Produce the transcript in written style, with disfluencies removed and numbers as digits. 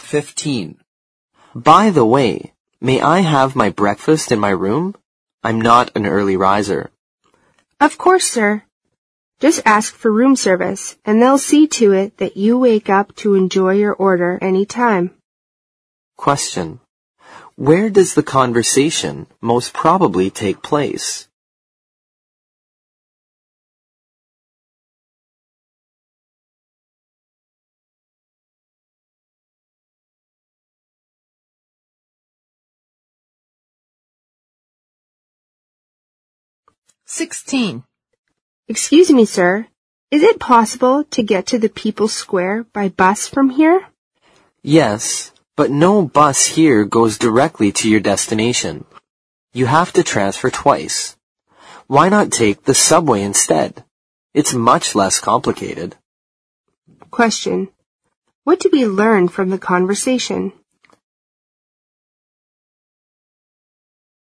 15. By the way, may I have my breakfast in my room? I'm not an early riser. Of course, sir. Just ask for room service, and they'll see to it that you wake up to enjoy your order any time. Question. Where does the conversation most probably take place? Excuse me, sir. Is it possible to get to the People's Square by bus from here? Yes, but no bus here goes directly to your destination. You have to transfer twice. Why not take the subway instead? It's much less complicated. Question. What did we learn from the conversation?